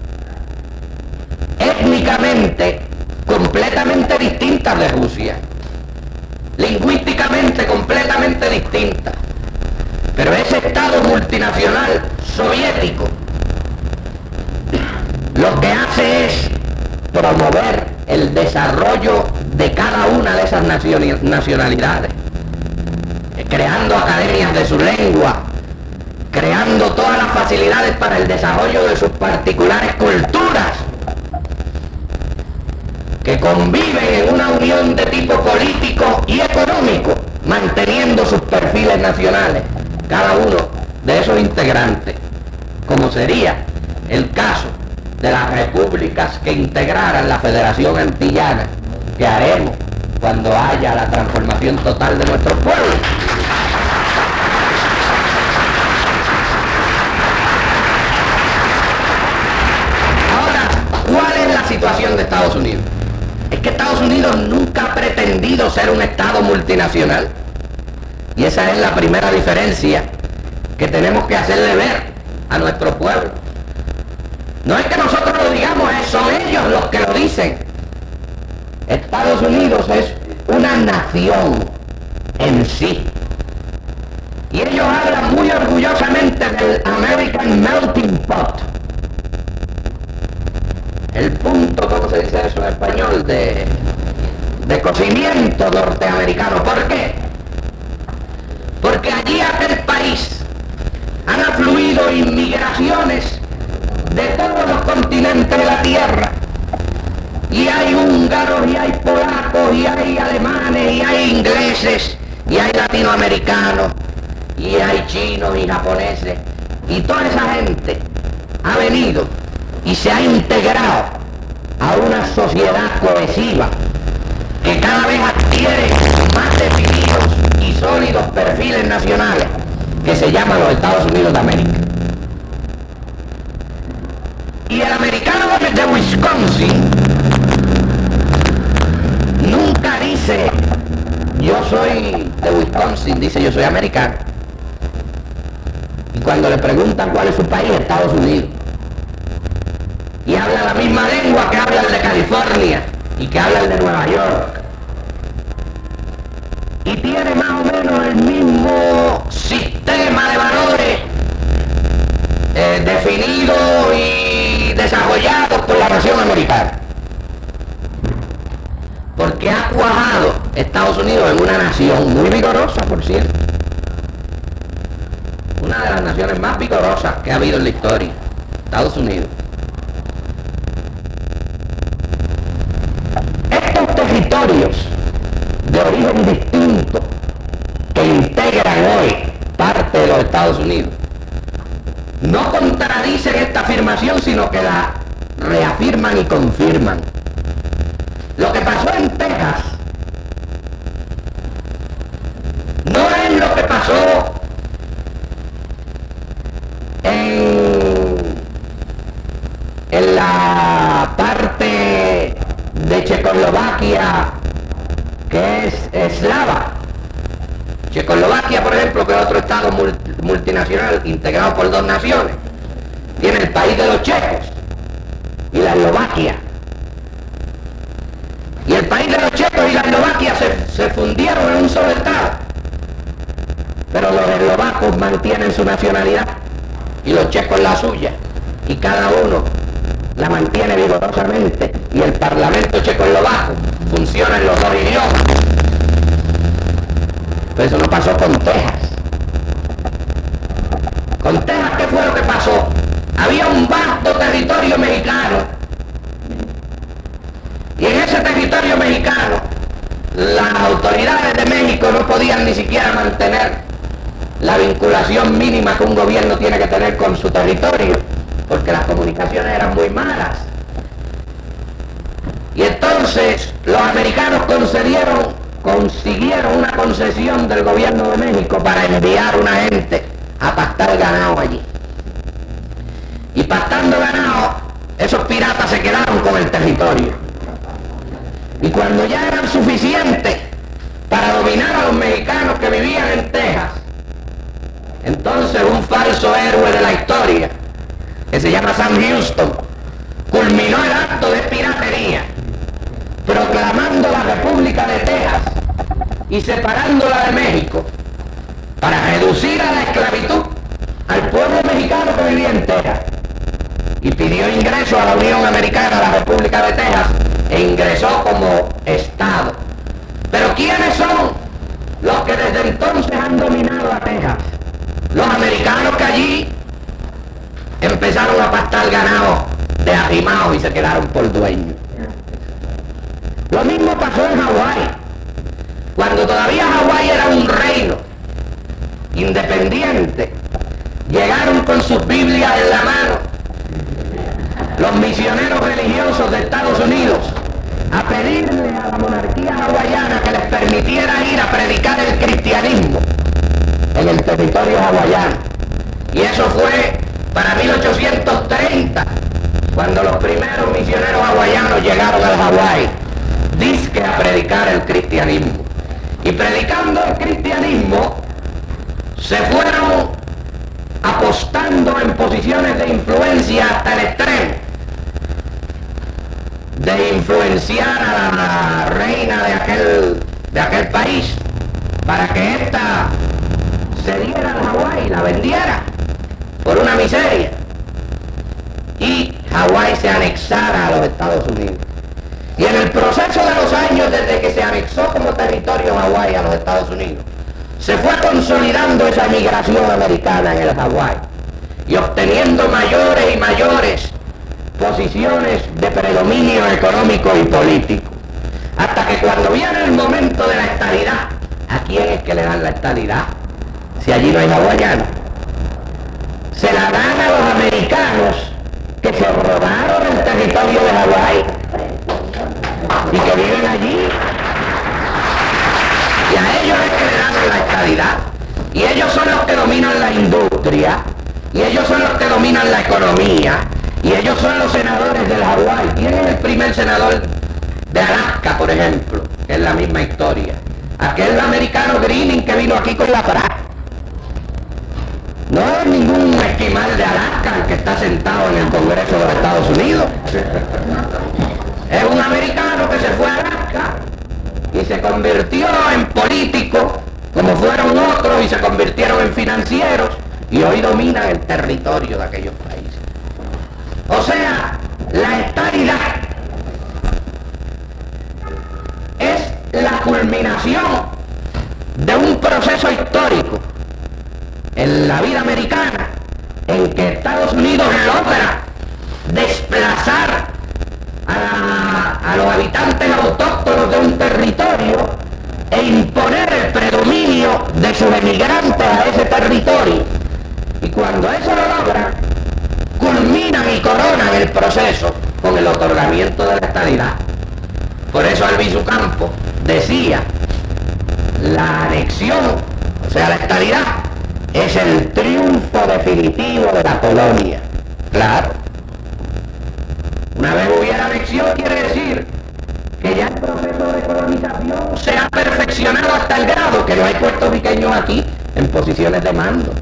étnicamente completamente distintas de Rusia, lingüísticamente completamente distintas. Pero ese Estado multinacional soviético lo que hace es promover el desarrollo de cada una de esas nacionalidades, creando academias de su lengua, creando todas las facilidades para el desarrollo de sus particulares culturas, que conviven en una unión de tipo político y económico, manteniendo sus perfiles nacionales, cada uno de esos integrantes, como sería el caso de las repúblicas que integraran la Federación Antillana, que haremos cuando haya la transformación total de nuestros pueblos. ¿Cuál es la situación de Estados Unidos? Es que Estados Unidos nunca ha pretendido ser un Estado multinacional. Y esa es la primera diferencia que tenemos que hacerle ver a nuestro pueblo. No es que nosotros lo digamos, son ellos los que lo dicen. Estados Unidos es una nación en sí. Y ellos hablan muy orgullosamente del American Melting Pot. El punto, ¿cómo se dice eso en español? De cocimiento norteamericano. ¿Por qué? Porque allí a aquel país han afluido inmigraciones de todos los continentes de la tierra. Y hay húngaros, y hay polacos, y hay alemanes, y hay ingleses, y hay latinoamericanos, y hay chinos y japoneses. Y toda esa gente ha venido y se ha integrado a una sociedad cohesiva que cada vez adquiere más definidos y sólidos perfiles nacionales, que se llaman los Estados Unidos de América. Y el americano de Wisconsin nunca dice yo soy de Wisconsin, dice yo soy americano. Y cuando le preguntan cuál es su país, Estados Unidos. Y habla la misma lengua que habla el de California y que habla el de Nueva York. Y tiene más o menos el mismo sistema de valores definido y desarrollado por la nación americana. Porque ha cuajado Estados Unidos en una nación muy vigorosa, por cierto. Una de las naciones más vigorosas que ha habido en la historia, Estados Unidos. Estos territorios de origen distinto que integran hoy parte de los Estados Unidos no contradicen esta afirmación, sino que la reafirman y confirman. Lo que pasó en Texas no es lo que pasó en la parte Checoslovaquia, que es eslava. Checoslovaquia, por ejemplo, que es otro estado multinacional integrado por dos naciones, tiene el país de los checos y la Eslovaquia. Y el país de los checos y la Eslovaquia se fundieron en un solo estado. Pero los eslovacos mantienen su nacionalidad y los checos la suya. Y cada uno la mantiene vigorosamente. Y el parlamento checoslovaco funciona en los dos idiomas. Pero eso no pasó con Texas. Con Texas, ¿qué fue lo que pasó? Había un vasto territorio mexicano. Y en ese territorio mexicano, las autoridades de México no podían ni siquiera mantener la vinculación mínima que un gobierno tiene que tener con su territorio, porque las comunicaciones eran muy malas. Y entonces los americanos consiguieron una concesión del gobierno de México para enviar una gente a pastar ganado allí. Y pastando ganado, esos piratas se quedaron con el territorio. Y cuando ya eran suficientes para dominar a los mexicanos que vivían en Texas, entonces un falso héroe de la historia, que se llama Sam Houston, culminó el acto de piratería, proclamando la República de Texas y separándola de México para reducir a la esclavitud al pueblo mexicano que vivía en Texas. Y pidió ingreso a la Unión Americana, a la República de Texas, e ingresó como Estado. Pero ¿quiénes son los que desde entonces han dominado a Texas? Los americanos que allí empezaron a pastar ganado de arrimados y se quedaron por dueños. Lo mismo pasó en Hawái. Cuando todavía Hawái era un reino independiente, llegaron con sus Biblias en la mano los misioneros religiosos de Estados Unidos a pedirle a la monarquía hawaiana que les permitiera ir a predicar el cristianismo en el territorio hawaiano. Y eso fue para 1830, cuando los primeros misioneros hawaianos llegaron al Hawái, dizque a predicar el cristianismo. Y predicando el cristianismo, se fueron apostando en posiciones de influencia hasta el extremo de influenciar a la reina de aquel país para que ésta se diera al Hawái, la vendiera por una miseria y Hawái se anexara a los Estados Unidos. Y en el proceso de los años desde que se anexó como territorio Hawái a los Estados Unidos, se fue consolidando esa migración americana en el Hawái y obteniendo mayores y mayores posiciones de predominio económico y político. Hasta que cuando viene el momento de la estadidad, ¿a quién es que le dan la estadidad? Si allí no hay hawaianos. Se la dan a los americanos que se robaron el territorio de Hawái y que viven allí. Y a ellos es que le dan la estadidad. Y ellos son los que dominan la industria, y ellos son los que dominan la economía, y ellos son los senadores del Hawái. ¿Quién es el primer senador de Alaska, por ejemplo? Que es la misma historia. Aquel americano Greening que vino aquí con la FRA. No es ningún esquimal de Alaska el que está sentado en el Congreso de los Estados Unidos. Es un americano que se fue a Alaska y se convirtió en político, como fueron otros, y se convirtieron en financieros, y hoy dominan el territorio de aquellos países. O sea, la estadidad es la culminación de un proceso histórico en la vida americana en que Estados Unidos logra desplazar a los habitantes autóctonos de un territorio e imponer el predominio de sus emigrantes a ese territorio. Y cuando eso lo logran, culminan y coronan el proceso con el otorgamiento de la estadidad. Por eso Albizu Campos decía, la anexión, o sea la estadidad, es el triunfo definitivo de la colonia. Claro. Una vez hubiera anexión, quiere decir que ya el proceso de colonización se ha perfeccionado hasta el grado que no hay puertorriqueños aquí en posiciones de mando.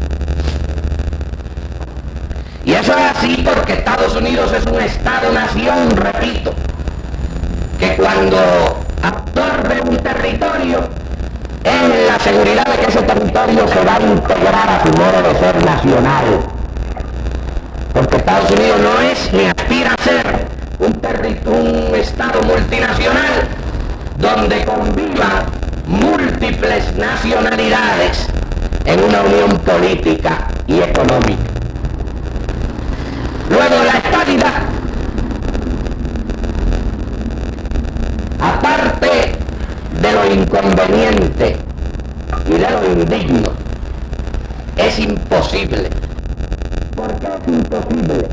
Y eso es así porque Estados Unidos es un Estado-nación, repito, que cuando absorbe un territorio, es la seguridad de que ese territorio se va a integrar a su modo de ser nacional. Porque Estados Unidos no es ni aspira a ser un Estado multinacional donde convivan múltiples nacionalidades en una unión política y económica. Luego, la estabilidad, aparte de lo inconveniente y de lo indigno, es imposible. ¿Por qué es imposible?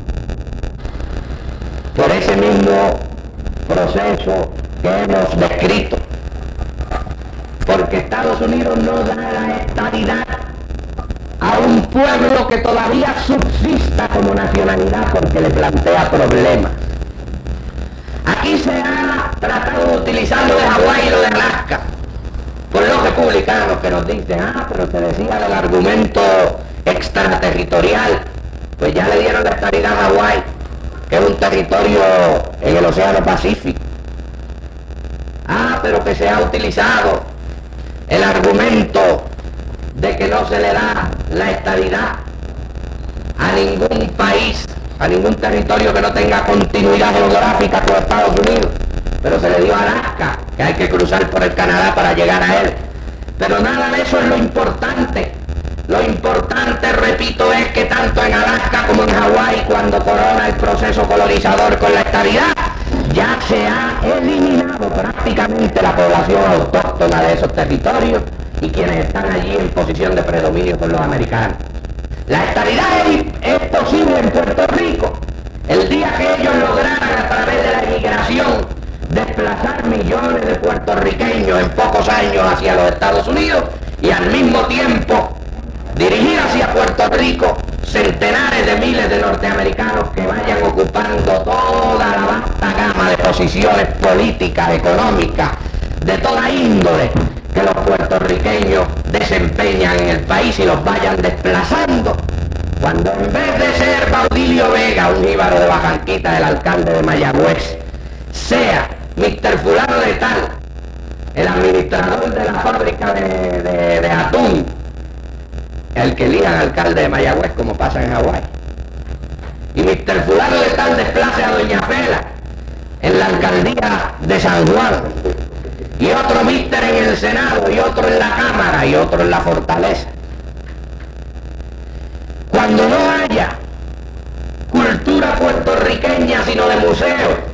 Por ese mismo proceso que hemos descrito. Porque Estados Unidos no da la estabilidad a un pueblo que todavía subsista como nacionalidad porque le plantea problemas. Aquí se ha tratado de utilizar lo de Hawái y lo de Alaska por los republicanos que nos dicen, pero se decía del argumento extraterritorial. Pues ya le dieron la estabilidad a Hawái, que es un territorio en el Océano Pacífico. Pero que se ha utilizado el argumento de que no se le da la estabilidad a ningún país, a ningún territorio que no tenga continuidad geográfica con Estados Unidos, pero se le dio a Alaska, que hay que cruzar por el Canadá para llegar a él. Pero nada de eso es lo importante. Lo importante, repito, es que tanto en Alaska como en Hawái, cuando corona el proceso colonizador con la estabilidad, ya se ha eliminado prácticamente la población autóctona de esos territorios y quienes están allí en posición de predominio con los americanos. La estabilidad es posible en Puerto Rico el día que ellos lograran, a través de la inmigración, desplazar millones de puertorriqueños en pocos años hacia los Estados Unidos y al mismo tiempo dirigir hacia Puerto Rico centenares de miles de norteamericanos que vayan ocupando toda la vasta gama de posiciones políticas, económicas, de toda índole que los puertorriqueños desempeñan en el país y los vayan desplazando, cuando en vez de ser Baudilio Vega, un jíbaro de Bajanquita, el alcalde de Mayagüez, sea Mr. Fulano de Tal, el administrador de la fábrica de atún, el que elija al alcalde de Mayagüez, como pasa en Hawái. Y Mr. Fulano de Tal desplace a Doña Fela en la alcaldía de San Juan, y otro mister en el Senado, y otro en la Cámara, y otro en la Fortaleza. Cuando no haya cultura puertorriqueña sino de museos,